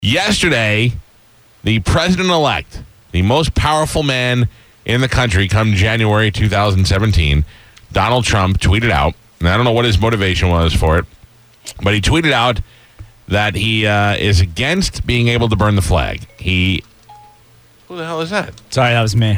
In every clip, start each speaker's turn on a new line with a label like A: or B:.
A: Yesterday, the president-elect, the most powerful man in the country come January 2017, Donald Trump tweeted out, and I don't know what his motivation was for it, but he tweeted out that he is against being able to burn the flag. Who the hell is that?
B: Sorry, that was me.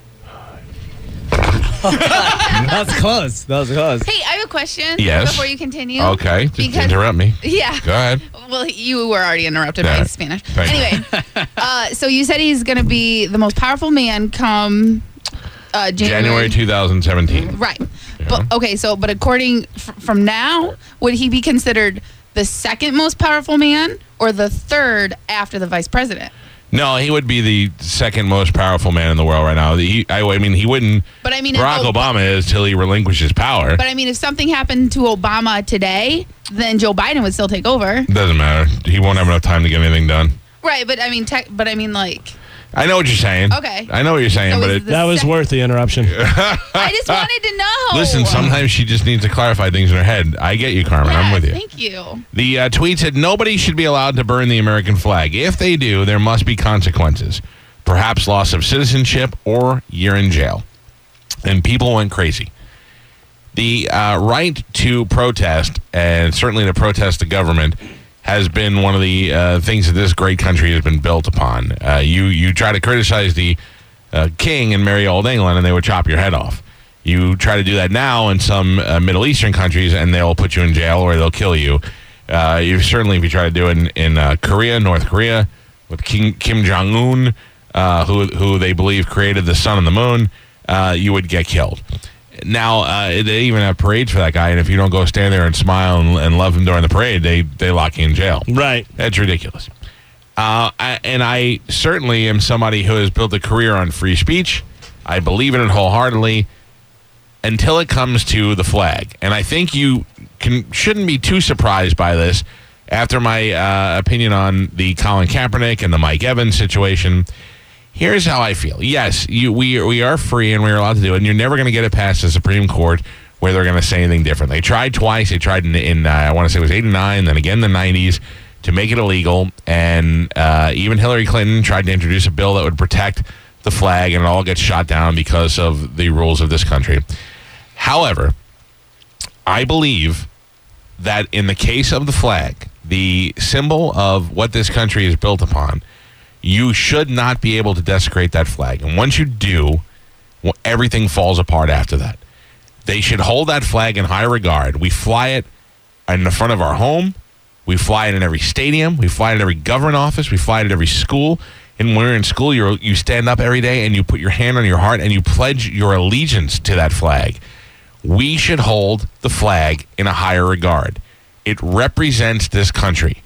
B: That was close.
C: Hey, I have a question.
A: Yes.
C: Before you continue.
A: Okay, just interrupt me.
C: Yeah.
A: Go ahead.
C: Well, you were already interrupted by Spanish.
A: Thank you.
C: Anyway, so you said he's going to be the most powerful man come
A: January 2017.
C: Right.
A: Yeah.
C: But okay, so but according from now, would he be considered the second most powerful man or the third after the vice president?
A: No, he would be the second most powerful man in the world right now. I mean, he wouldn't.
C: But I mean,
A: Barack Obama is till he relinquishes power.
C: But I mean, if something happened to Obama today, then Joe Biden would still take over.
A: Doesn't matter. He won't have enough time to get anything done.
C: Right, but I mean, like.
A: I know what you're saying.
C: Okay.
A: I know what you're saying, but
B: That was worth the interruption.
C: I just wanted to know.
A: Listen, sometimes she just needs to clarify things in her head. I get you, Carmen.
C: Yes,
A: I'm with you.
C: Thank you.
A: The tweet said, nobody should be allowed to burn the American flag. If they do, there must be consequences. Perhaps loss of citizenship or year in jail. And people went crazy. The right to protest, and certainly to protest the government, has been one of the things that this great country has been built upon. You try to criticize the king and merry old England, and they would chop your head off. You try to do that now in some Middle Eastern countries, and they'll put you in jail or they'll kill you. If you try to do it in Korea, North Korea, with Kim Jong-un, who they believe created the sun and the moon, you would get killed. Now, they even have parades for that guy, and if you don't go stand there and smile and love him during the parade, they lock you in jail.
B: Right.
A: That's ridiculous. And I certainly am somebody who has built a career on free speech. I believe in it wholeheartedly until it comes to the flag. And I think you shouldn't be too surprised by this after my opinion on the Colin Kaepernick and the Mike Evans situation. Here's how I feel. Yes, we are free and we're allowed to do it, and you're never going to get it past the Supreme Court where they're going to say anything different. They tried twice. They tried in I want to say it was 89, then again in the 90s to make it illegal, and even Hillary Clinton tried to introduce a bill that would protect the flag, and it all gets shot down because of the rules of this country. However, I believe that in the case of the flag, the symbol of what this country is built upon, you should not be able to desecrate that flag. And once you do, everything falls apart after that. They should hold that flag in high regard. We fly it in the front of our home. We fly it in every stadium. We fly it in every government office. We fly it at every school. And when you're in school, you stand up every day and you put your hand on your heart and you pledge your allegiance to that flag. We should hold the flag in a higher regard. It represents this country.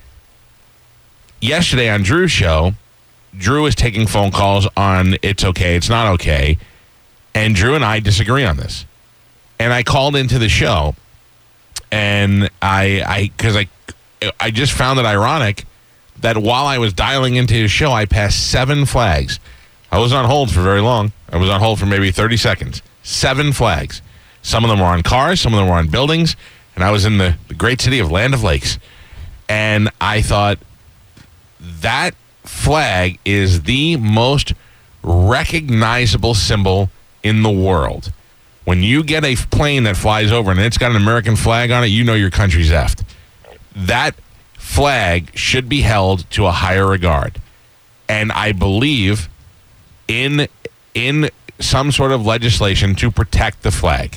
A: Yesterday on Drew's show, Drew is taking phone calls on it's okay, it's not okay. And Drew and I disagree on this. And I called into the show, and I just found it ironic that while I was dialing into his show, I passed 7 flags. I wasn't on hold for very long. I was on hold for maybe 30 seconds. 7 flags. Some of them were on cars, some of them were on buildings, and I was in the great city of Land of Lakes. And I thought, that flag is the most recognizable symbol in the world. When you get a plane that flies over and it's got an American flag on it, you know your country's effed. That flag should be held to a higher regard. And I believe in some sort of legislation to protect the flag.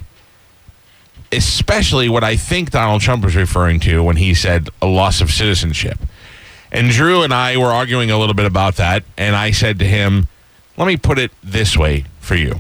A: Especially what I think Donald Trump was referring to when he said a loss of citizenship. And Drew and I were arguing a little bit about that, and I said to him, let me put it this way for you.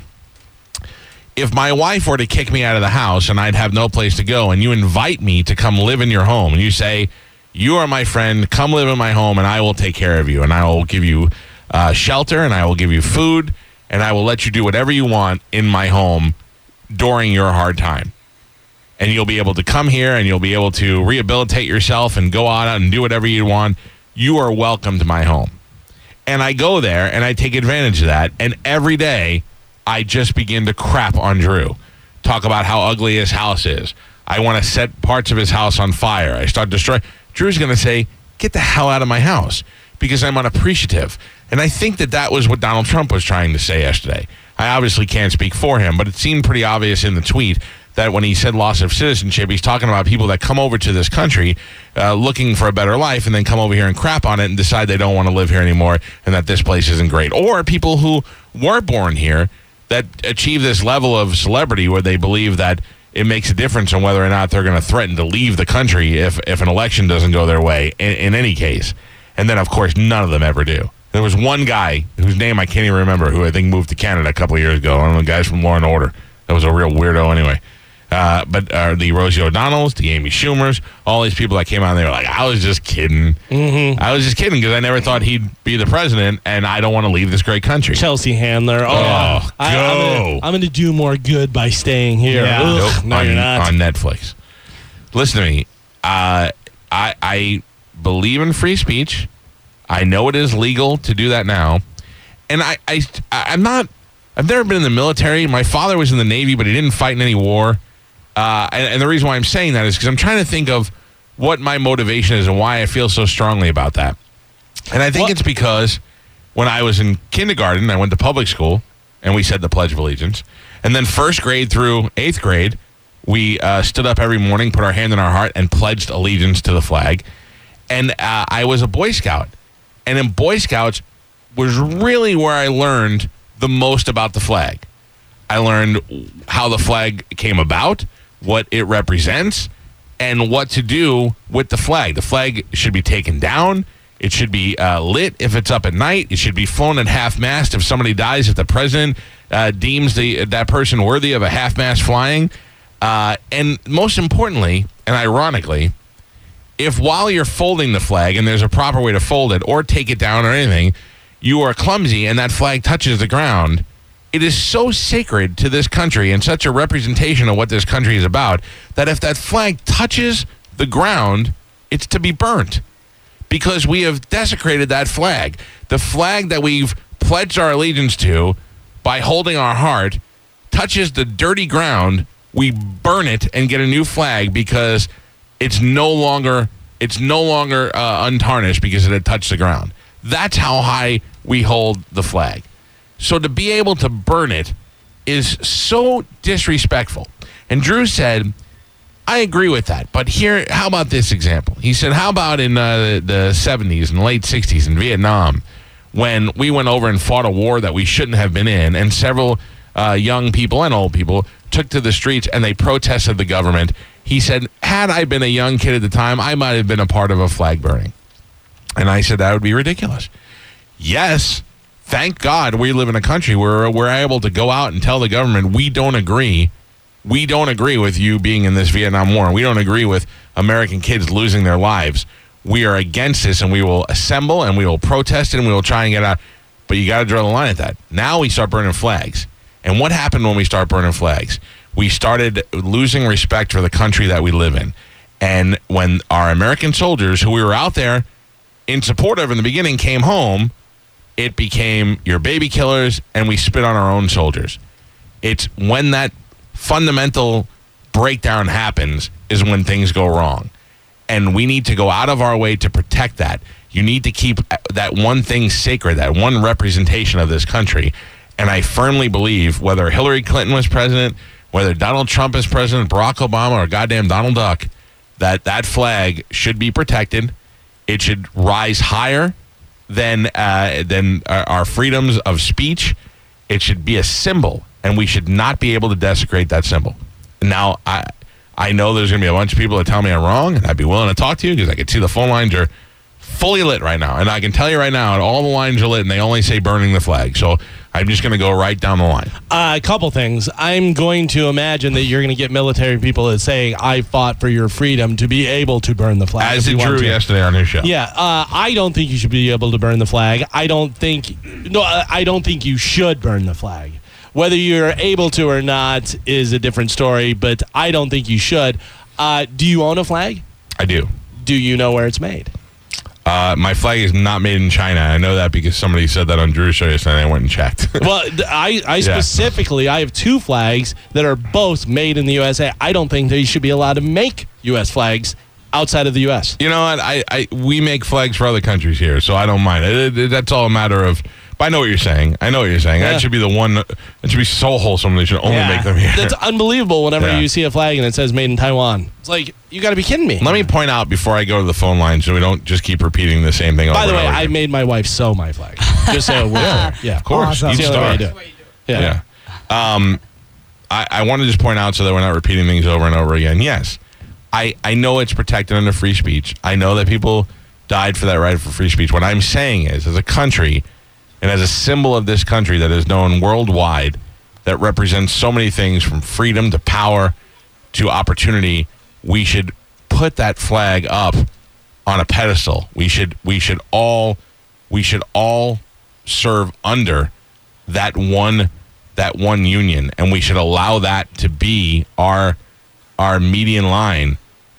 A: If my wife were to kick me out of the house and I'd have no place to go, and you invite me to come live in your home, and you say, you are my friend, come live in my home, and I will take care of you, and I will give you shelter, and I will give you food, and I will let you do whatever you want in my home during your hard time. And you'll be able to come here, and you'll be able to rehabilitate yourself and go out and do whatever you want. You are welcome to my home. And I go there, and I take advantage of that, and every day, I just begin to crap on Drew. Talk about how ugly his house is. I want to set parts of his house on fire. I start destroying. Drew's going to say, get the hell out of my house. because I'm unappreciative. And I think that was what Donald Trump was trying to say yesterday. I obviously can't speak for him, but it seemed pretty obvious in the tweet that when he said loss of citizenship, he's talking about people that come over to this country looking for a better life and then come over here and crap on it and decide they don't want to live here anymore and that this place isn't great. Or people who were born here that achieve this level of celebrity where they believe that it makes a difference on whether or not they're going to threaten to leave the country if an election doesn't go their way in any case. And then, of course, none of them ever do. There was one guy whose name I can't even remember who I think moved to Canada a couple of years ago. One of the guys from Law and Order. That was a real weirdo anyway. But the Rosie O'Donnells, the Amy Schumers, all these people that came out and they were like, I was just kidding.
B: Mm-hmm.
A: I was just kidding because I never thought he'd be the president and I don't want to leave this great country.
B: Chelsea Handler. Go. I'm going to do more good by staying here.
A: Yeah.
B: Nope, no, you're not.
A: On Netflix. Listen to me. I believe in free speech. I know it is legal to do that now. And I'm not, I've never been in the military. My father was in the Navy, but he didn't fight in any war. And the reason why I'm saying that is because I'm trying to think of what my motivation is and why I feel so strongly about that. And I think it's because when I was in kindergarten, I went to public school, and we said the Pledge of Allegiance. And then first grade through eighth grade, we stood up every morning, put our hand in our heart, and pledged allegiance to the flag. And I was a Boy Scout. And in Boy Scouts was really where I learned the most about the flag. I learned how the flag came about, what it represents, and what to do with the flag. The flag should be taken down. It should be lit if it's up at night. It should be flown at half-mast if somebody dies, if the president deems that person worthy of a half-mast flying. And most importantly, and ironically, if while you're folding the flag, and there's a proper way to fold it or take it down or anything, you are clumsy and that flag touches the ground, it is so sacred to this country and such a representation of what this country is about that if that flag touches the ground, it's to be burnt because we have desecrated that flag. The flag that we've pledged our allegiance to by holding our heart touches the dirty ground, we burn it and get a new flag because it's no longer untarnished because it had touched the ground. That's how high we hold the flag. So to be able to burn it is so disrespectful. And Drew said, I agree with that. But here, how about this example? He said, how about in the 70s and late 60s in Vietnam when we went over and fought a war that we shouldn't have been in, and several young people and old people took to the streets and they protested the government. He said, had I been a young kid at the time, I might have been a part of a flag burning. And I said, that would be ridiculous. Yes, thank God we live in a country where we're able to go out and tell the government we don't agree. We don't agree with you being in this Vietnam War. We don't agree with American kids losing their lives. We are against this, and we will assemble, and we will protest it, and we will try and get out. But you got to draw the line at that. Now we start burning flags. And what happened when we start burning flags? We started losing respect for the country that we live in. And when our American soldiers, who we were out there in support of in the beginning, came home, it became your baby killers, and we spit on our own soldiers. It's when that fundamental breakdown happens is when things go wrong. And we need to go out of our way to protect that. You need to keep that one thing sacred, that one representation of this country. And I firmly believe whether Hillary Clinton was president, whether Donald Trump is president, Barack Obama, or goddamn Donald Duck, that flag should be protected. It should rise higher than our freedoms of speech. It should be a symbol, and we should not be able to desecrate that symbol. Now, I know there's going to be a bunch of people that tell me I'm wrong, and I'd be willing to talk to you because I can see the phone lines are fully lit right now. And I can tell you right now, all the lines are lit, and they only say burning the flag. So I'm just going to go right down the line.
B: A couple things. I'm going to imagine that you're going to get military people that say, I fought for your freedom to be able to burn the flag.
A: As did Drew yesterday on his show.
B: Yeah. I don't think you should be able to burn the flag. I don't think you should burn the flag. Whether you're able to or not is a different story, but I don't think you should. Do you own a flag?
A: I do.
B: Do you know where it's made?
A: My flag is not made in China. I know that because somebody said that on Drew's show yesterday, and I went and checked.
B: Well, I specifically, I have two flags that are both made in the USA. I don't think they should be allowed to make U.S. flags outside of the U.S.
A: You know what? We make flags for other countries here, so I don't mind. That's all a matter of. But I know what you're saying.
B: Yeah.
A: That should be the one. That should be so wholesome. They should only make them here.
B: That's unbelievable whenever you see a flag and it says made in Taiwan. It's like, you got to be kidding me.
A: Let me point out before I go to the phone line so we don't just keep repeating the same thing over
B: By the way,
A: and over
B: I
A: again.
B: made my wife sew my flag. Just so we're yeah,
A: Of course.
D: Awesome.
A: Each
B: That's the only way
A: star.
B: I do it. Yeah.
A: I want to just point out so that we're not repeating things over and over again. Yes, I know it's protected under free speech. I know that people died for that right for free speech. What I'm saying is, as a country and as a symbol of this country that is known worldwide, that represents so many things from freedom to power to opportunity, we should put that flag up on a pedestal. We should all serve under that one union, and we should allow that to be our median line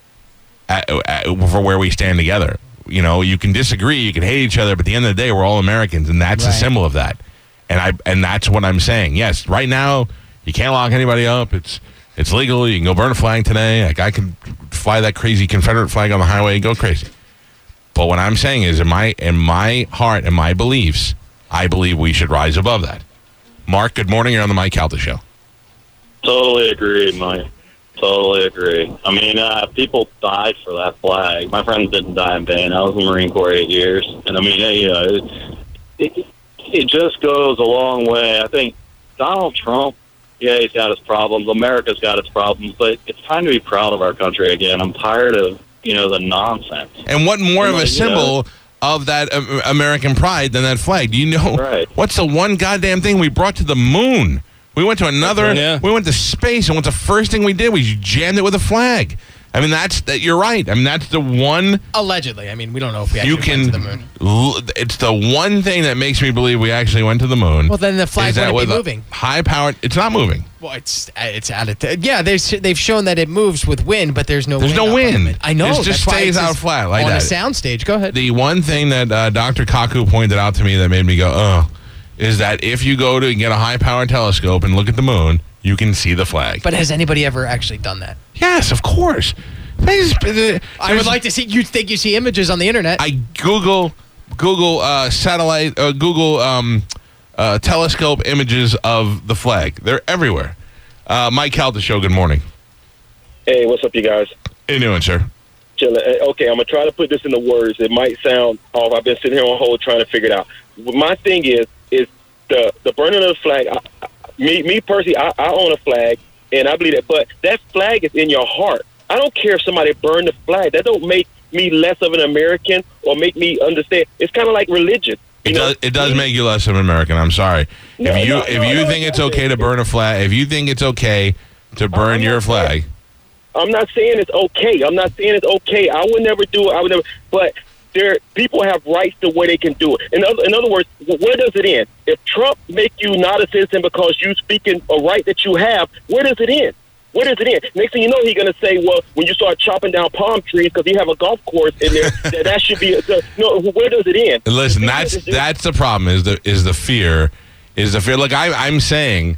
A: for where we stand together. You know, you can disagree, you can hate each other, but at the end of the day, we're all Americans, and that's a symbol of that. And that's what I'm saying. Yes, right now you can't lock anybody up. It's legal. You can go burn a flag today. Like, I can fly that crazy Confederate flag on the highway and go crazy. But what I'm saying is, in my heart and my beliefs, I believe we should rise above that. Mark, good morning. You're on the Mike Calta Show.
E: Totally agree, Mike. Totally agree. I mean, people died for that flag. My friends didn't die in vain. I was in the Marine Corps 8 years. And, I mean, it just goes a long way. I think Donald Trump, he's got his problems. America's got its problems. But it's time to be proud of our country again. I'm tired of, the nonsense.
A: And what more of a symbol of that American pride than that flag? Do you know what's the one goddamn thing we brought to the moon? We went to we went to space, and what's the first thing we did? We jammed it with a flag. I mean, you're right. I mean, that's the one.
D: Allegedly. I mean, we don't know if we actually went to the moon.
A: It's the one thing that makes me believe we actually went to the moon.
D: Well, then the flag wouldn't be moving.
A: High-powered. It's not moving.
D: Well, it's out of yeah. They've shown that it moves with wind, but there's no wind.
A: There's no wind.
D: I know.
A: It just stays out flat like
D: that.
A: On
D: a soundstage. Go ahead.
A: The one thing that Dr. Kaku pointed out to me that made me go, oh, is that if you go to get a high-powered telescope and look at the moon, you can see the flag.
D: But has anybody ever actually done that?
A: Yes, of course.
D: I would like to see. You'd think you see images on the internet.
A: I Google satellite, telescope images of the flag. They're everywhere. Mike Calta Show, good morning.
F: Hey, what's up, you guys?
A: How you doing, sir?
F: Chilling. Okay, I'm going to try to put this into words. It might sound off. I've been sitting here on hold trying to figure it out. My thing is the burning of the flag. Me personally, I own a flag, and I believe that. But that flag is in your heart. I don't care if somebody burned the flag. That don't make me less of an American or make me understand. It's kind of like religion.
A: It does make you less of an American. I'm sorry. If you think it's okay to burn a flag, if you think it's okay to burn your flag.
F: I'm not saying it's okay. I would never do it. But people have rights to where they can do it. In other words, where does it end? If Trump make you not a citizen because you speaking a right that you have, where does it end? Where does it end? Next thing you know, he's going to say, well, when you start chopping down palm trees because you have a golf course in there, that should be no. Where does it end?
A: Listen, that's the problem. Is the fear? Look, I'm saying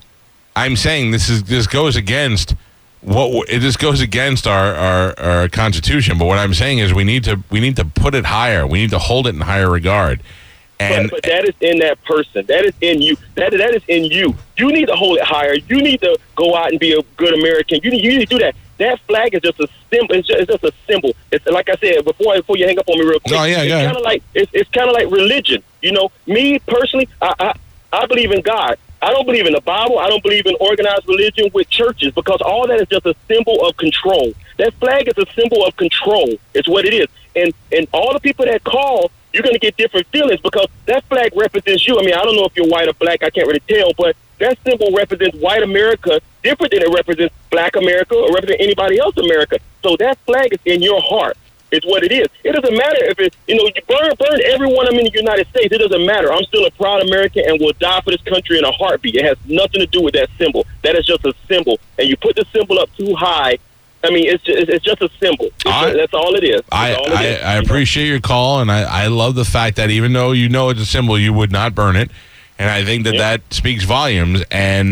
A: this goes against this goes against our Constitution. But what I'm saying is we need to put it higher. We need to hold it in higher regard.
F: But that is in that person. That is in you. That is in you. You need to hold it higher. You need to go out and be a good American. You need to do that. That flag is just a symbol. It's just a symbol. It's like I said before you hang up on me real quick.
A: Oh, yeah,
F: it's kind of like religion. Me personally, I believe in God. I don't believe in the Bible. I don't believe in organized religion with churches because all that is just a symbol of control. That flag is a symbol of control. It's what it is. And all the people that call, you're going to get different feelings because that flag represents you. I mean, I don't know if you're white or black. I can't really tell, but that symbol represents white America different than it represents black America or represents anybody else America. So that flag is in your heart. It's what it is. It doesn't matter if you burn everyone in the United States. It doesn't matter. I'm still a proud American and will die for this country in a heartbeat. It has nothing to do with that symbol. That is just a symbol. And you put the symbol up too high, I mean, it's just a symbol. That's all it is.
A: I appreciate your call, and I love the fact that even though it's a symbol, you would not burn it. And I think that speaks volumes. And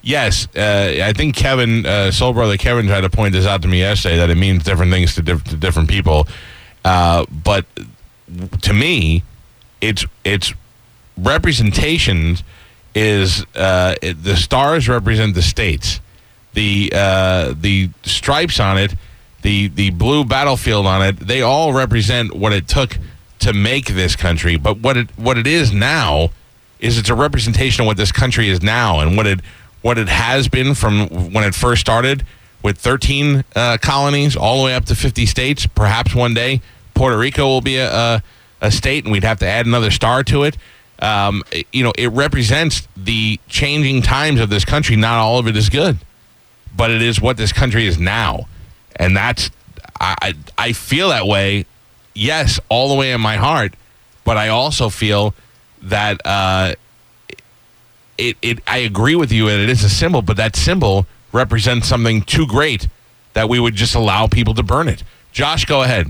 A: yes, I think Kevin, Soul Brother Kevin, tried to point this out to me yesterday that it means different things to different people. But to me, it's representation is the stars represent the states. The stripes on it, the blue battlefield on it, they all represent what it took to make this country. But what it is now is it's a representation of what this country is now and what it has been from when it first started with 13 colonies all the way up to 50 states. Perhaps one day Puerto Rico will be a state and we'd have to add another star to it. It represents the changing times of this country. Not all of it is good, but it is what this country is now. And that's, I feel that way, yes, all the way in my heart, but I also feel that I agree with you, and it is a symbol, but that symbol represents something too great that we would just allow people to burn it. Josh, go ahead.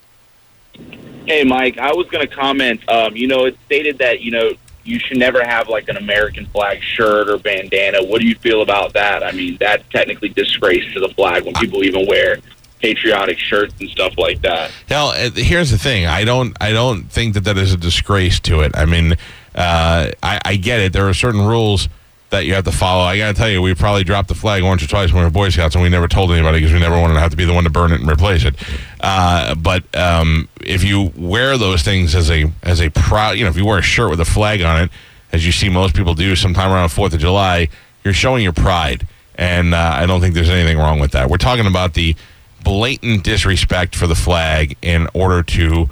G: Hey, Mike, I was going to comment. It's stated that, you should never have like an American flag shirt or bandana. What do you feel about that? I mean, that's technically disgrace to the flag when people even wear patriotic shirts and stuff like that.
A: Hell, here's the thing. I don't think that is a disgrace to it. I mean, I get it. There are certain rules that you have to follow. I got to tell you, we probably dropped the flag once or twice when we were Boy Scouts, and we never told anybody because we never wanted to have to be the one to burn it and replace it. But if you wear those things as a proud, if you wear a shirt with a flag on it, as you see most people do sometime around 4th of July, you're showing your pride. And I don't think there's anything wrong with that. We're talking about the blatant disrespect for the flag in order to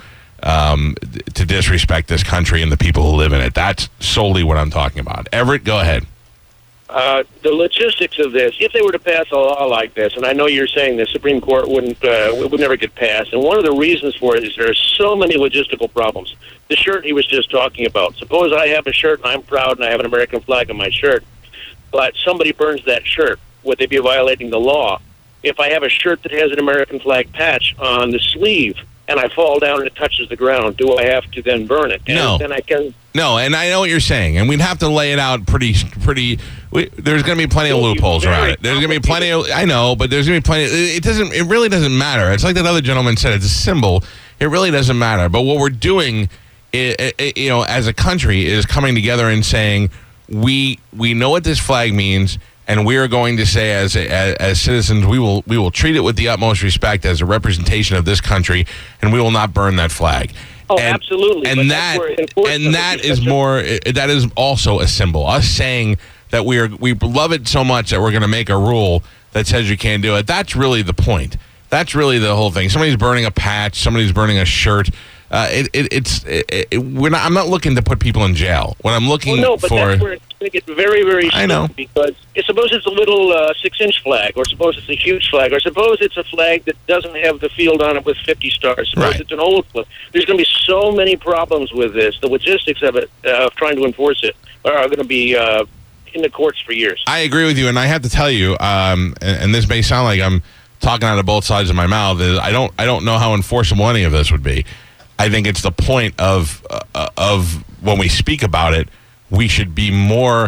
A: disrespect this country and the people who live in it. That's solely what I'm talking about. Everett, go ahead.
F: The logistics of this, if they were to pass a law like this, and I know you're saying the Supreme Court would never get passed, and one of the reasons for it is there are so many logistical problems. The shirt he was just talking about. Suppose I have a shirt and I'm proud and I have an American flag on my shirt, but somebody burns that shirt. Would they be violating the law? If I have a shirt that has an American flag patch on the sleeve and I fall down and it touches the ground, do I have to then burn it? And
A: no.
F: Then I can.
A: No, and I know what you're saying, and we'd have to lay it out pretty. There's going to be plenty of loopholes around it. There's going to be plenty of. I know, but there's going to be plenty. It really doesn't matter. It's like that other gentleman said. It's a symbol. It really doesn't matter. But what we're doing, as a country, is coming together and saying we know what this flag means, and we are going to say as citizens we will treat it with the utmost respect as a representation of this country, and we will not burn that flag.
F: Oh, absolutely.
A: And that is also a symbol. Us saying that we love it so much that we're going to make a rule that says you can't do it. That's really the point. That's really the whole thing. Somebody's burning a patch. Somebody's burning a shirt. I'm not looking to put people in jail. What I'm looking
F: but
A: for.
F: That's where it's going to get very, very
A: I know.
F: Because suppose it's a little 6-inch flag, or suppose it's a huge flag, or suppose it's a flag that doesn't have the field on it with 50 stars. Suppose
A: Right.
F: it's an old flag. There's going to be so many problems with this. The logistics of it, of trying to enforce it, are going to be in the courts for years.
A: I agree with you, and I have to tell you, and this may sound like I'm talking out of both sides of my mouth. Is I don't know how enforceable any of this would be. I think it's the point of when we speak about it, we should be more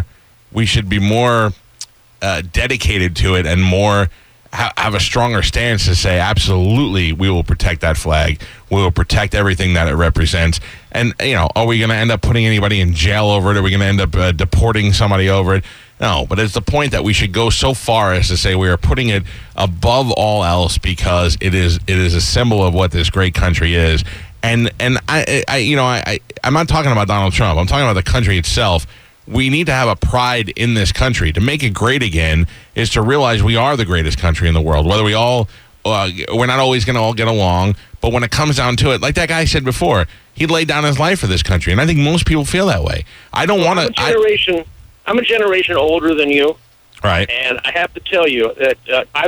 A: dedicated to it and more have a stronger stance to say absolutely we will protect that flag. We will protect everything that it represents. And are we going to end up putting anybody in jail over it? Are we going to end up deporting somebody over it? No, but it's the point that we should go so far as to say we are putting it above all else because it is a symbol of what this great country is. And I'm not talking about Donald Trump. I'm talking about the country itself. We need to have a pride in this country. To make it great again is to realize we are the greatest country in the world. Whether we're not always going to all get along, but when it comes down to it, like that guy said before, he laid down his life for this country, and I think most people feel that way. I don't want to.
F: I'm a generation older than you,
A: right?
F: And I have to tell you that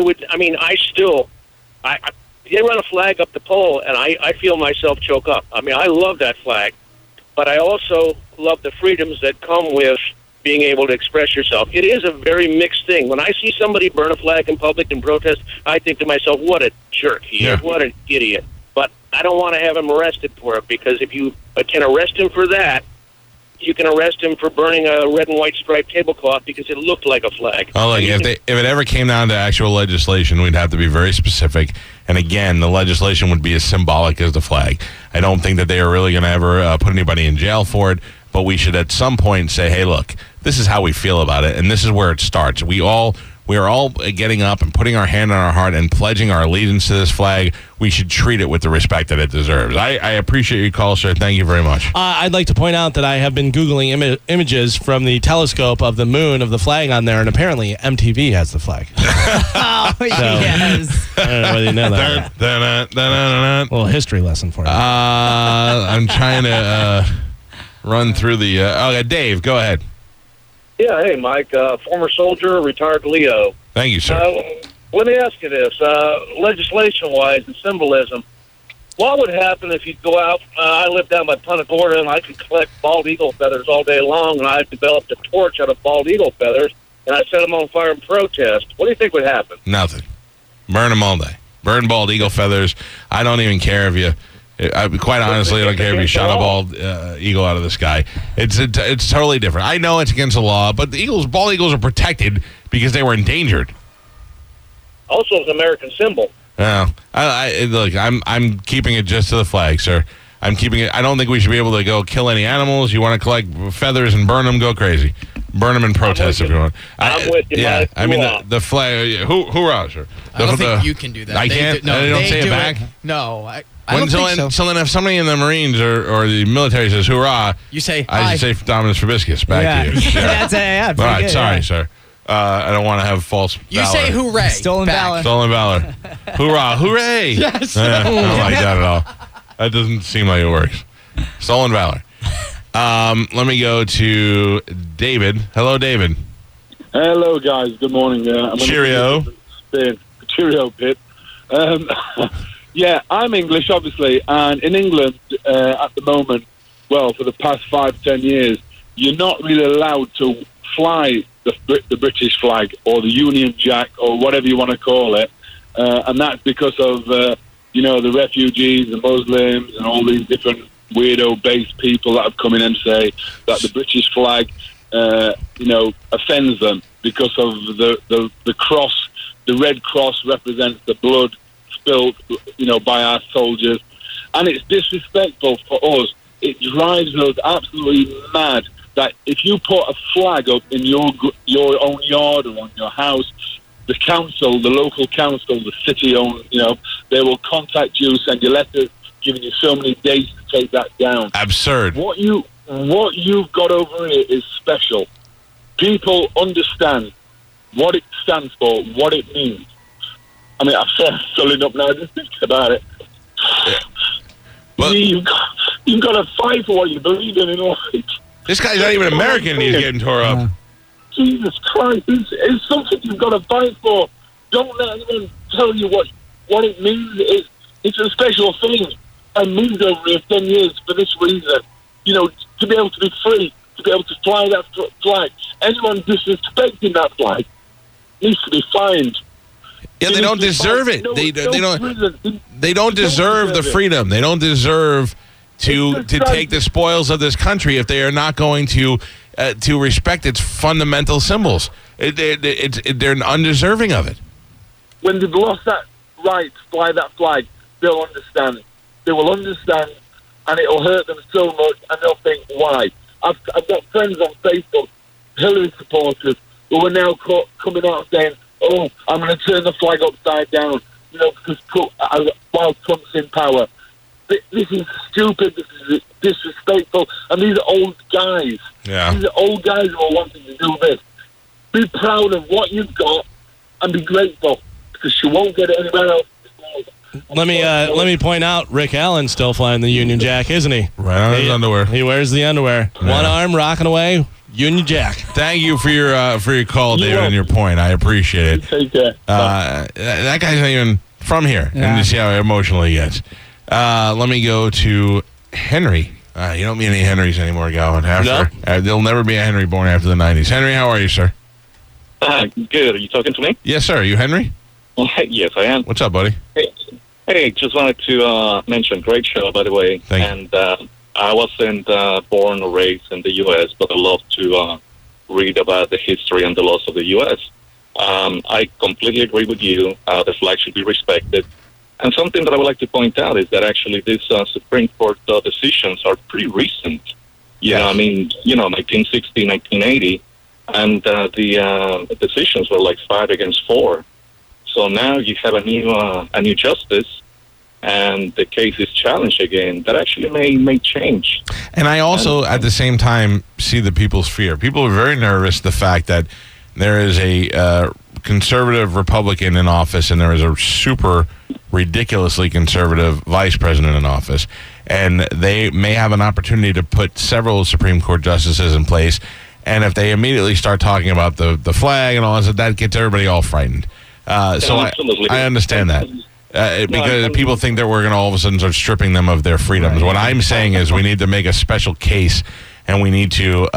F: they run a flag up the pole, and I feel myself choke up. I mean, I love that flag, but I also love the freedoms that come with being able to express yourself. It is a very mixed thing. When I see somebody burn a flag in public and protest, I think to myself, what a jerk he is, what an idiot. But I don't want to have him arrested for it, because if you can arrest him for that, you can arrest him for burning a red and white striped tablecloth because it looked like a flag.
A: Oh, look, if it ever came down to actual legislation, we'd have to be very specific. And again, the legislation would be as symbolic as the flag. I don't think that they are really going to ever put anybody in jail for it, but we should at some point say, hey, look, this is how we feel about it, and this is where it starts. We are all getting up and putting our hand on our heart and pledging our allegiance to this flag. We should treat it with the respect that it deserves. I appreciate your call, sir. Thank you very much.
B: I'd like to point out that I have been Googling images from the telescope of the moon of the flag on there, and apparently MTV has the flag.
C: Oh, yes.
B: I don't know whether you know that. A little history lesson for you.
A: I'm trying to run through the... okay, Dave, go ahead.
F: Yeah, hey, Mike, former soldier, retired Leo.
A: Thank you, sir.
F: Let me ask you this. Legislation-wise and symbolism, what would happen if you go out? I live down by Punta Gorda, and I could collect bald eagle feathers all day long, and I developed a torch out of bald eagle feathers, and I set them on fire in protest. What do you think would happen?
A: Nothing. Burn them all day. Burn bald eagle feathers. I don't even care if you... quite honestly, I don't care if you shot a bald eagle out of the sky. It's totally different. I know it's against the law, but the bald eagles are protected because they were endangered.
F: Also, it's an American symbol.
A: No, look, I'm keeping it just to the flag, sir. I'm keeping it. I don't think we should be able to go kill any animals. You want to collect feathers and burn them? Go crazy. Burn them in protest if you want.
F: I'm with you,
A: yeah,
F: Mike.
A: I mean the flag. Hoorah, sir.
D: I don't think you can do that.
A: I can't. They don't say it back.
D: No, I don't think so.
A: So then if somebody in the Marines or the military says hoorah,
D: You say
A: I
D: hi.
A: say Dominus Probiscus back to you.
H: That's
A: All
H: pretty
A: right,
H: good,
A: sorry,
H: yeah.
A: sir. I don't want to have false
D: You
A: valor.
D: say hooray.
H: Stolen
D: back.
H: valor.
A: Stolen valor. Hoorah, hooray.
D: Yes.
A: I don't like that at all. That doesn't seem like it works. Stolen valor. Let me go to David. Hello, David.
I: Hello, guys. Good morning.
A: Cheerio.
I: Cheerio, Pip. Yeah, I'm English, obviously, and in England at the moment, well, for the past 5-10 years, you're not really allowed to fly the British flag or the Union Jack or whatever you want to call it, and that's because of the refugees, the Muslims, and all these different weirdo-based people that have come in and say that the British flag, offends them because of the cross. The red cross represents the blood spilt, by our soldiers, and it's disrespectful for us. It drives us absolutely mad that if you put a flag up in your own yard or on your house, the council, the local council, the city-owned, they will contact you, send you letters, giving you so many days to take that down.
A: Absurd.
I: What you've got over here is special. People understand what it stands for, what it means. I mean, I'm filling up now just thinking about it.
A: Yeah. Well,
I: you've got to fight for what you believe in life.
A: this guy's not even American and he's getting tore up.
I: Jesus Christ, it's something you've got to fight for. Don't let anyone tell you what it means. It's a special thing. I moved over here 10 years for this reason. To be able to be free, to be able to fly that flag. Anyone disrespecting that flag needs to be fined.
A: Yeah, they don't deserve it. They don't deserve the freedom. They don't deserve to take the spoils of this country if they are not going to respect its fundamental symbols. They're undeserving of it.
I: When they've lost that right to fly that flag, they'll understand. They will understand, and it'll hurt them so much, and they'll think, why? I've got friends on Facebook, Hillary supporters, who are now coming out saying, oh, I'm going to turn the flag upside down, because while Trump's in power. This is stupid. This is disrespectful. And these are old guys.
A: Yeah.
I: These are old guys who are wanting to do this. Be proud of what you've got and be grateful, because you won't get it anywhere else.
B: Let me point out, Rick Allen's still flying the Union Jack, isn't he?
A: Right on his underwear.
B: He wears the underwear.
A: Yeah.
B: One arm rocking away, Union Jack.
A: Thank you for your call, David, and your point. I appreciate it.
I: Take care.
A: That guy's not even from here, and you see how emotional he gets. Let me go to Henry. You don't meet any Henrys anymore, Galvin. There'll never be a Henry born after the 90s. Henry, how are you, sir?
E: Good. Are you talking to me?
A: Yes, sir. Are you Henry?
E: Yes, I am.
A: What's up, buddy?
E: Hey, just wanted to mention, great show, by the way.
A: Thank you.
E: And I wasn't born or raised in the U.S., but I love to read about the history and the laws of the U.S. I completely agree with you. The flag should be respected. And something that I would like to point out is that actually these Supreme Court decisions are pretty recent. Yeah, I mean, 1960, 1980, and the decisions were like 5-4. So now you have a new justice, and the case is challenged again. That actually may change.
A: And I also, at the same time, see the people's fear. People are very nervous. The fact that there is a conservative Republican in office, and there is a super ridiculously conservative vice president in office, and they may have an opportunity to put several Supreme Court justices in place. And if they immediately start talking about the flag and all that gets everybody all frightened. So I understand that. Because people think that we're going to all of a sudden start stripping them of their freedoms. Right. What I'm saying is we need to make a special case, and we need to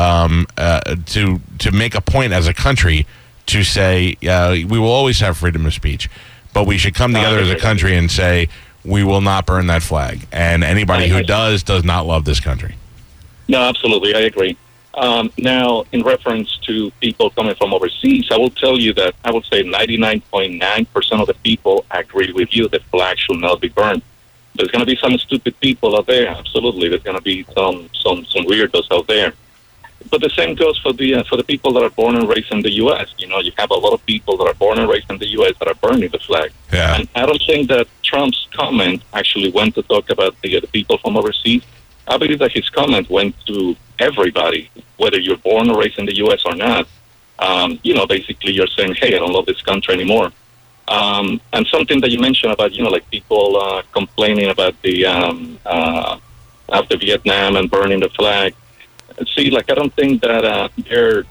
A: make a point as a country to say we will always have freedom of speech, but we should come together as a country and say we will not burn that flag. And anybody who does not love this country.
E: No, absolutely. I agree. Now, in reference to people coming from overseas, I will tell you that I would say 99.9% of the people agree with you that flag should not be burned. There's going to be some stupid people out there. Absolutely, there's going to be some weirdos out there. But the same goes for the people that are born and raised in the U.S. You have a lot of people that are born and raised in the U.S. that are burning the flag.
A: Yeah.
E: And I don't think that Trump's comment actually went to talk about the people from overseas. I believe that his comment went to everybody, whether you're born or raised in the U.S. or not. Basically you're saying, hey, I don't love this country anymore. And something that you mentioned about, people complaining about the after Vietnam and burning the flag. See, I don't think that they're,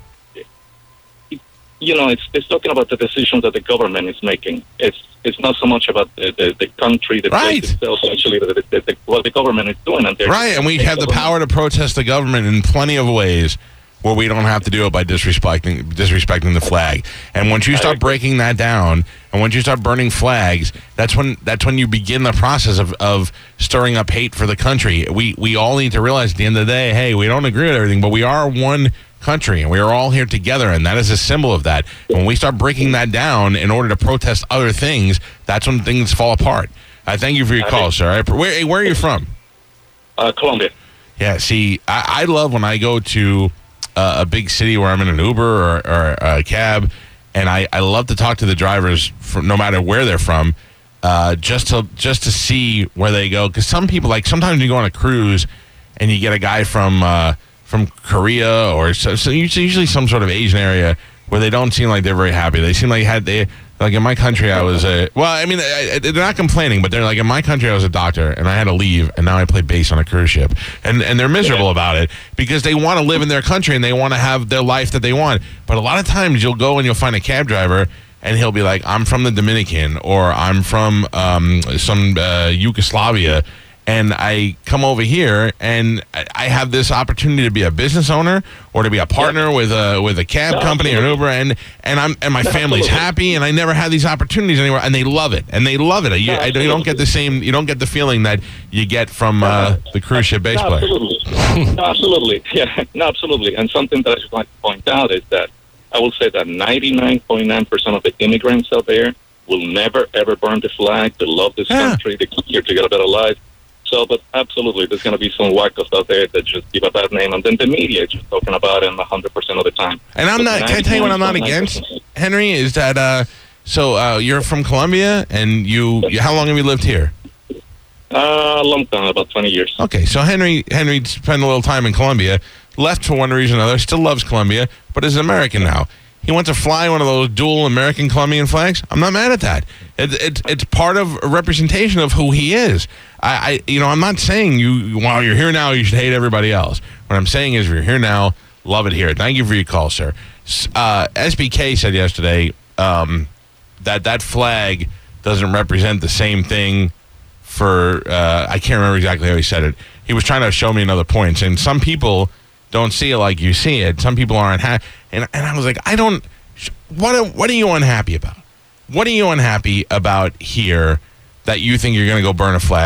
E: it's talking about the decisions that the government is making. It's not so much about the country, the place itself, actually, what the government is doing. And
A: right, and we have the power to protest the government in plenty of ways where we don't have to do it by disrespecting the flag. And once you start breaking that down, and once you start burning flags, that's when you begin the process of stirring up hate for the country. We all need to realize at the end of the day, hey, we don't agree with everything, but we are one country, and we are all here together, and that is a symbol of that. When we start breaking that down in order to protest other things, that's when things fall apart. I thank you for your call, sir. Where are you from?
E: Colombia.
A: Yeah, see, I love when I go to a big city where I'm in an Uber or a cab, and I love to talk to the drivers no matter where they're from, just to see where they go. Because some people, sometimes you go on a cruise and you get a guy from Korea or so usually some sort of Asian area where they don't seem like they're very happy. They seem like in my country I was they're not complaining, but they're like, in my country I was a doctor and I had to leave, and now I play bass on a cruise ship, and they're miserable about it because they want to live in their country and they want to have their life that they want. But a lot of times you'll go and you'll find a cab driver and he'll be like, I'm from the Dominican, or I'm from some Yugoslavia, and I come over here and I have this opportunity to be a business owner or to be a partner with a cab company or an Uber, and my family's happy, and I never had these opportunities anywhere, and they love it. You don't get the feeling that you get from the cruise ship bass player.
E: Absolutely. Yeah, no, absolutely. And something that I just like to point out is that I will say that 99.9% of the immigrants out there will never ever burn the flag. They love this country. They come here to get a better life. So, but absolutely, there's going to be some wackos out there that just give a bad name, and then the media is just talking about it 100% of the time.
A: And can I tell you what I'm not against, Henry, is that, you're from Colombia, and how long have you lived here?
E: A long time, about 20 years.
A: Okay, so Henry spent a little time in Colombia, left for one reason or another, still loves Colombia, but is an American now. He wants to fly one of those dual American-Colombian flags. I'm not mad at that. It's part of a representation of who he is. I'm not saying while you're here now, you should hate everybody else. What I'm saying is, if you're here now, love it here. Thank you for your call, sir. SBK said yesterday that flag doesn't represent the same thing for, I can't remember exactly how he said it. He was trying to show me another point, and some people don't see it like you see it. Some people aren't happy. And I was like, what are you unhappy about? What are you unhappy about here that you think you're going to go burn a flag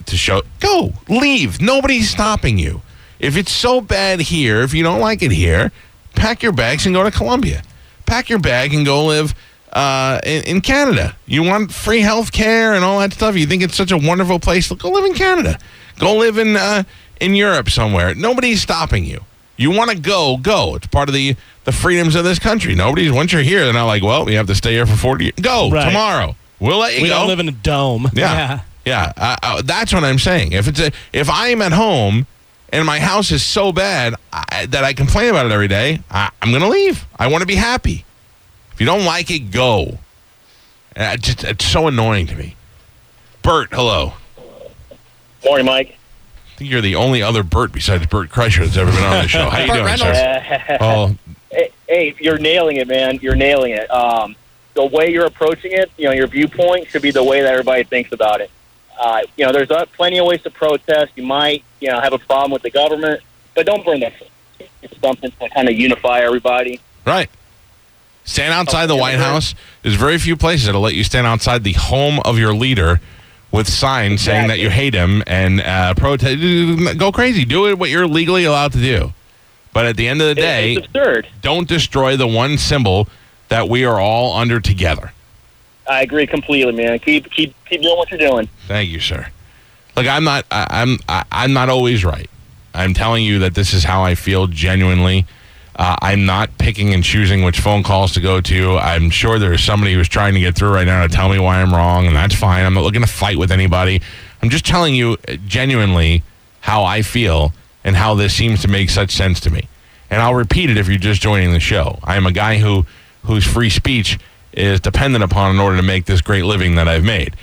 A: to show. Go. Leave. Nobody's stopping you. If it's so bad here, if you don't like it here, pack your bags and go to Colombia. Pack your bag and go live in Canada. You want free health care and all that stuff. You think it's such a wonderful place. Go live in Canada. Go live in Europe somewhere. Nobody's stopping you. You want to go. It's part of the freedoms of this country. Once you're here, they're not like, well, you have to stay here for 40 years. Go tomorrow. We'll let you go.
B: We don't live in a dome.
A: Yeah. That's what I'm saying. If I'm at home and my house is so bad that I complain about it every day, I'm going to leave. I want to be happy. If you don't like it, go. It's so annoying to me. Bert, hello.
H: Morning, Mike.
A: I think you're the only other Bert besides Bert Kreischer that's ever been on the show. How you doing, sir? Oh,
H: hey, you're nailing it, man. You're nailing it. The way you're approaching it, your viewpoint should be the way that everybody thinks about it. There's plenty of ways to protest. You might, have a problem with the government, but don't burn that. It's something to kind of unify everybody.
A: Right. Stand outside the White House. There's very few places that'll let you stand outside the home of your leader with signs saying that you hate him and protest. Go crazy. Do what you're legally allowed to do. But at the end of the day,
H: it's absurd. Don't
A: destroy the one symbol that we are all under together.
H: I agree completely, man. Keep doing what you're doing.
A: Thank you, sir. Look, I'm not always right. I'm telling you that this is how I feel genuinely. I'm not picking and choosing which phone calls to go to. I'm sure there's somebody who's trying to get through right now to tell me why I'm wrong, and that's fine. I'm not looking to fight with anybody. I'm just telling you genuinely how I feel and how this seems to make such sense to me. And I'll repeat it if you're just joining the show. I am a guy whose free speech is dependent upon in order to make this great living that I've made.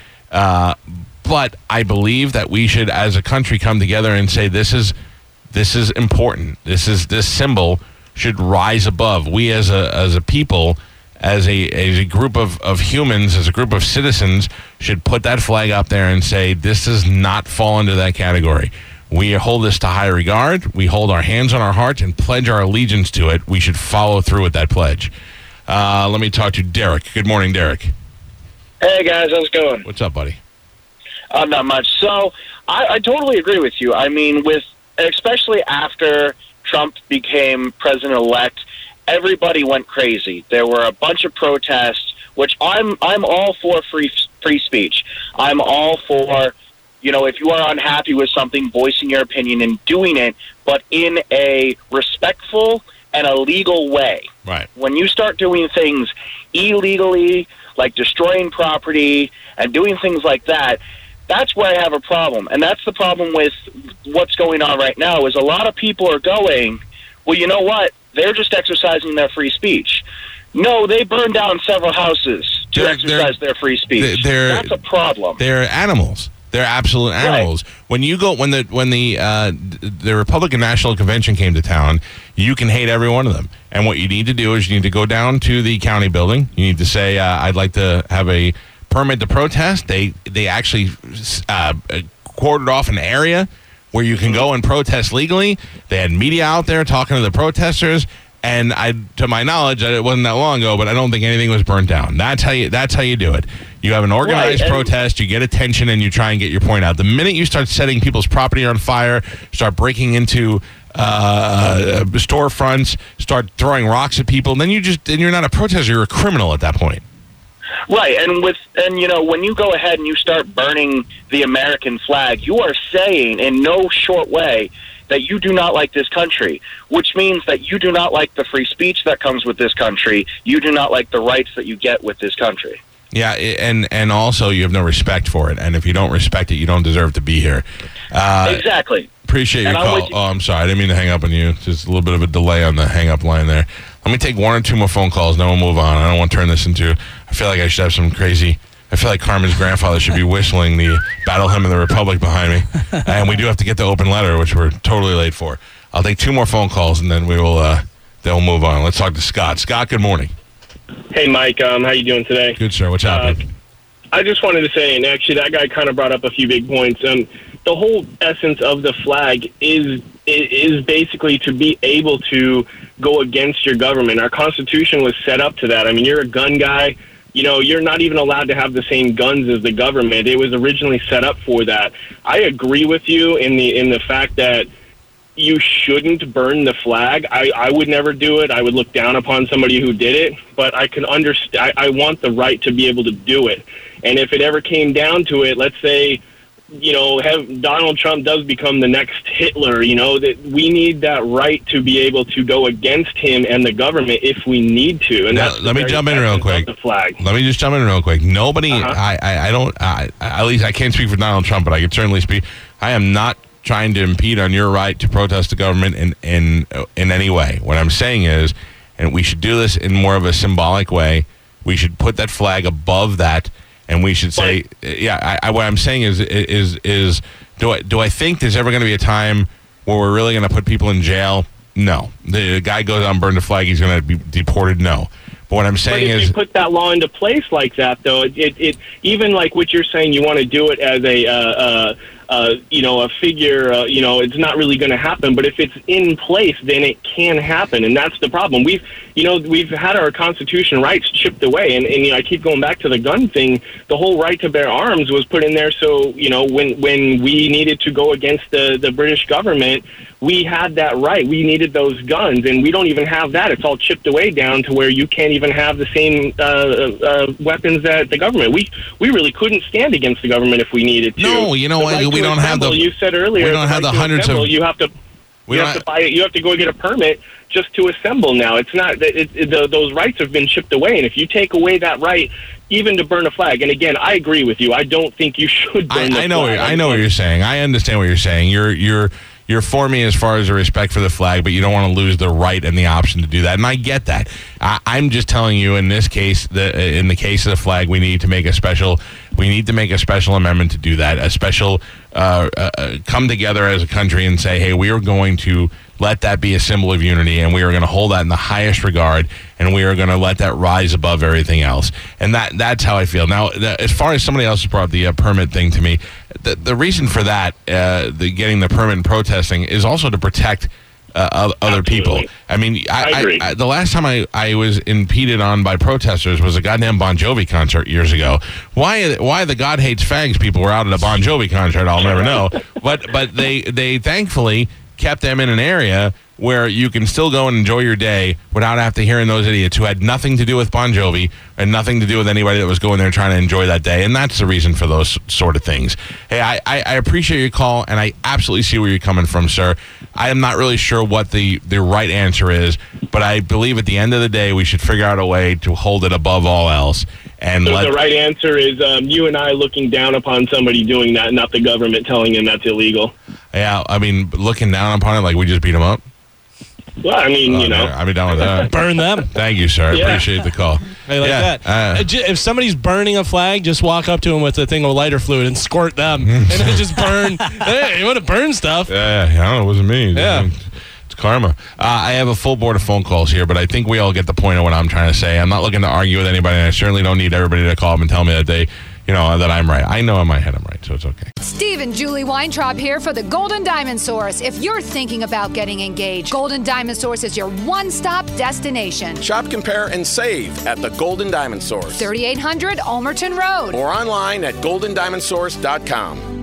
A: But I believe that we should, as a country, come together and say this is important. This symbol should rise above. We as a people, as a group of humans, as a group of citizens, should put that flag up there and say this does not fall into that category. We hold this to high regard. We hold our hands on our heart and pledge our allegiance to it. We should follow through with that pledge. Let me talk to Derek. Good morning, Derek.
J: Hey, guys. How's it going?
A: What's up, buddy?
J: Not much. So I totally agree with you. I mean, especially after Trump became president-elect, everybody went crazy. There were a bunch of protests, which I'm all for free speech. I'm all for, if you are unhappy with something, voicing your opinion and doing it, but in a respectful and a legal way.
A: Right.
J: When you start doing things illegally, like destroying property and doing things like that, that's where I have a problem. And that's the problem with what's going on right now is a lot of people are going, well, you know what? They're just exercising their free speech. No, they burned down several houses to exercise their free speech. That's a problem.
A: They're animals. They're absolute animals. Right. When the Republican National Convention came to town, you can hate every one of them. And what you need to do is you need to go down to the county building. You need to say, I'd like to have a permit to protest. They actually quartered off an area where you can go and protest legally. They had media out there talking to the protesters. And to my knowledge, it wasn't that long ago, but I don't think anything was burnt down. That's how you do it. You have an organized protest, you get attention, and you try and get your point out. The minute you start setting people's property on fire, start breaking into storefronts, start throwing rocks at people, then you're not a protester, you're a criminal at that point.
J: Right, and when you go ahead and you start burning the American flag, you are saying in no short way that you do not like this country, which means that you do not like the free speech that comes with this country. You do not like the rights that you get with this country.
A: Yeah, and also you have no respect for it. And if you don't respect it, you don't deserve to be here.
J: Exactly.
A: Appreciate your call. Oh, I'm sorry. I didn't mean to hang up on you. Just a little bit of a delay on the hang-up line there. Let me take one or two more phone calls, then we'll move on. I don't want to turn this into... I feel like I should have some crazy... I feel like Carmen's grandfather should be whistling the Battle Hymn of the Republic behind me. And we do have to get the open letter, which we're totally late for. I'll take two more phone calls, and then we'll move on. Let's talk to Scott. Scott, good morning.
K: Hey, Mike. How you doing today?
A: Good, sir. What's happening?
K: I just wanted to say, and actually that guy kind of brought up a few big points. The whole essence of the flag is basically to be able to go against your government. Our Constitution was set up to that. I mean, you're a gun guy. You're not even allowed to have the same guns as the government. It was originally set up for that. I agree with you in the fact that you shouldn't burn the flag. I would never do it. I would look down upon somebody who did it, but I can understand. I want the right to be able to do it. And if it ever came down to it, let's say, Donald Trump does become the next Hitler, that we need that right to be able to go against him and the government if we need to. And
A: now, let me jump in real quick.
K: The flag.
A: Let me just jump in real quick. Nobody, at least I can't speak for Donald Trump, but I can certainly speak. I am not trying to impede on your right to protest the government in any way. What I'm saying is, and we should do this in more of a symbolic way, we should put that flag above that, and we should say, what I'm saying is do I think there's ever going to be a time where we're really going to put people in jail? No. The guy goes out and burns the flag, he's going to be deported? No. But what I'm saying
K: if you put that law into place like that, though, it even like what you're saying, you want to do it as a figure, it's not really going to happen. But if it's in place, then it can happen, and that's the problem. We've had our Constitution rights chipped away, and I keep going back to the gun thing. The whole right to bear arms was put in there, so when we needed to go against the British government, we had that right. We needed those guns, and we don't even have that. It's all chipped away down to where you can't even have the same weapons that the government. We really couldn't stand against the government if we needed to.
A: No, we don't have the.
K: You said earlier,
A: we don't have the hundreds of.
K: You have to buy it. You have to go get a permit just to assemble. Now it's not those rights have been chipped away, and if you take away that right, even to burn a flag, and again, I agree with you. I don't think you should burn the flag.
A: I know what you're saying. I understand what you're saying. You're for me as far as the respect for the flag, but you don't want to lose the right and the option to do that, and I get that. I'm just telling you, in this case, in the case of the flag, we need to make a special amendment to do that. A special come together as a country and say, hey, we are going to let that be a symbol of unity, and we are going to hold that in the highest regard, and we are going to let that rise above everything else. And that's how I feel. Now, as far as somebody else brought the permit thing to me, the reason for that, getting the permit and protesting, is also to protect other people. I mean, I the last time I was impeded on by protesters was a goddamn Bon Jovi concert years ago. Why the God Hates Fags people were out at a Bon Jovi concert, I'll never know. But they thankfully kept them in an area where you can still go and enjoy your day without having to hearing those idiots who had nothing to do with Bon Jovi and nothing to do with anybody that was going there trying to enjoy that day. And that's the reason for those sort of things. Hey, I appreciate your call, and I absolutely see where you're coming from, sir. I am not really sure what the right answer is, but I believe at the end of the day, we should figure out a way to hold it above all else. And
K: so the right answer is you and I looking down upon somebody doing that, not the government telling them that's illegal.
A: Yeah, I mean, looking down upon it like we just beat them up.
K: Well, I mean,
A: I'd be down with that.
B: Burn them.
A: Thank you, sir. I appreciate the call.
B: I like that. If somebody's burning a flag, just walk up to them with a thing of lighter fluid and squirt them. And then just burn. Hey, you want to burn stuff?
A: Yeah, I don't know. It wasn't me.
B: Yeah.
A: It's karma. I have a full board of phone calls here, but I think we all get the point of what I'm trying to say. I'm not looking to argue with anybody, and I certainly don't need everybody to call up and tell me that that I'm right. I know in my head I'm right, so it's okay.
L: Steve and Julie Weintraub here for the Golden Diamond Source. If you're thinking about getting engaged, Golden Diamond Source is your one-stop destination.
M: Shop, compare, and save at the Golden Diamond Source.
L: 3800 Almerton Road.
M: Or online at goldendiamondsource.com.